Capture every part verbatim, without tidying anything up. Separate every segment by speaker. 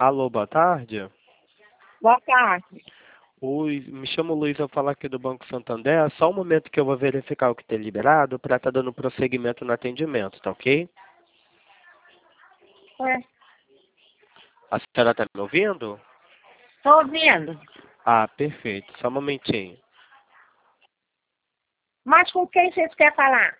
Speaker 1: Alô, boa tarde.
Speaker 2: Boa tarde.
Speaker 1: Oi, me chamo Luiz, eu falo aqui do Banco Santander. Só um momento que eu vou verificar o que tem liberado para estar dando prosseguimento no atendimento, tá ok?
Speaker 2: É,
Speaker 1: A senhora está me ouvindo?
Speaker 2: tô ouvindo.
Speaker 1: Ah, perfeito. Só um momentinho.
Speaker 2: Mas com quem vocês querem falar?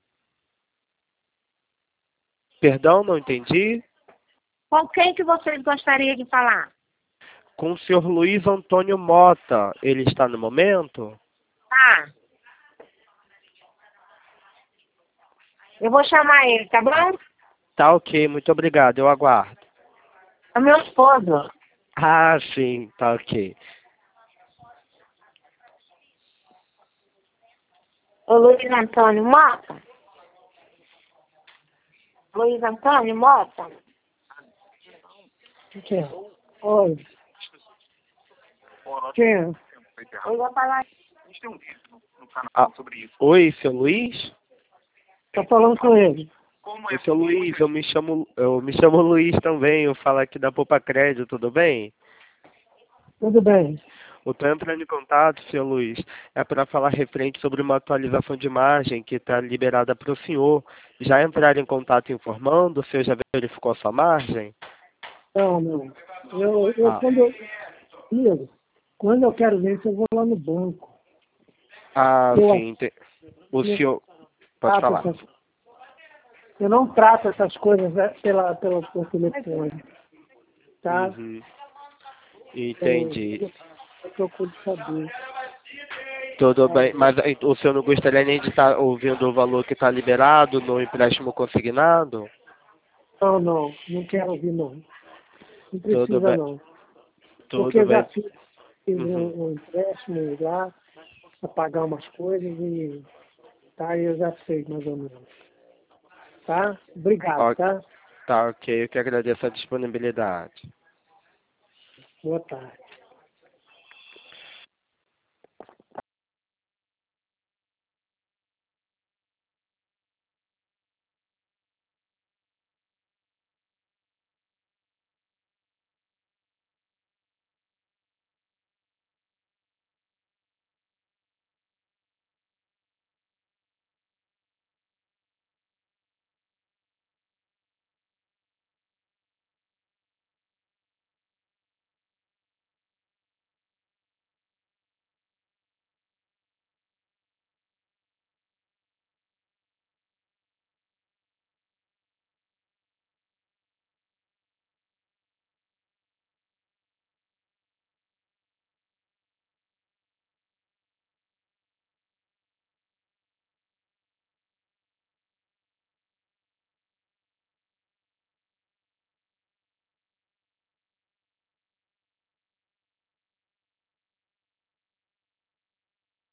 Speaker 1: Perdão, não entendi?
Speaker 2: Com quem que vocês gostariam de falar?
Speaker 1: Com o senhor Luiz Antônio Mota. Ele está no momento?
Speaker 2: Tá. Eu vou chamar ele, tá bom?
Speaker 1: Tá ok, muito obrigado. Eu aguardo.
Speaker 2: É meu esposo.
Speaker 1: Ah, sim, tá ok.
Speaker 2: O Luiz Antônio Mota. Luiz Antônio Mota.
Speaker 3: Que é? Oi. Quem é?
Speaker 2: Eu vou falar.
Speaker 1: Ah, oi, seu Luiz?
Speaker 3: Tá falando com ele.
Speaker 1: Oi, seu Luiz, eu me chamo, eu me chamo Luiz também. Eu falo aqui da Poupa Crédito, tudo bem?
Speaker 3: Tudo bem.
Speaker 1: Eu estou entrando em contato, seu Luiz, é para falar referente sobre uma atualização de margem que está liberada para o senhor. Já entraram em contato informando? O senhor já verificou a sua margem?
Speaker 3: Não, não. Eu, eu
Speaker 1: Ah,
Speaker 3: quando eu, amigo, quando eu quero ver isso, eu vou lá no banco.
Speaker 1: ah
Speaker 3: Eu,
Speaker 1: sim. ente- O
Speaker 3: eu,
Speaker 1: senhor... Pode
Speaker 3: trato
Speaker 1: falar.
Speaker 3: essas, eu não trato essas coisas né, pela, pela, pelo telefone, tá?
Speaker 1: Uhum.
Speaker 3: Eu,
Speaker 1: Entendi.
Speaker 3: eu procuro saber.
Speaker 1: Tudo
Speaker 3: Tá?
Speaker 1: bem, mas aí, o senhor não gostaria nem de estar ouvindo o valor que está liberado no empréstimo consignado?
Speaker 3: Não, não, não quero ouvir não. Não
Speaker 1: Tudo
Speaker 3: precisa
Speaker 1: bem,
Speaker 3: não. Porque
Speaker 1: tudo
Speaker 3: eu já
Speaker 1: bem.
Speaker 3: fiz, fiz
Speaker 1: Uhum.
Speaker 3: um, um empréstimo lá para pagar umas coisas e tá, eu já sei mais ou menos. Tá? Obrigado,
Speaker 1: Ó,
Speaker 3: tá?
Speaker 1: tá ok, eu que agradeço a disponibilidade.
Speaker 3: Boa tarde.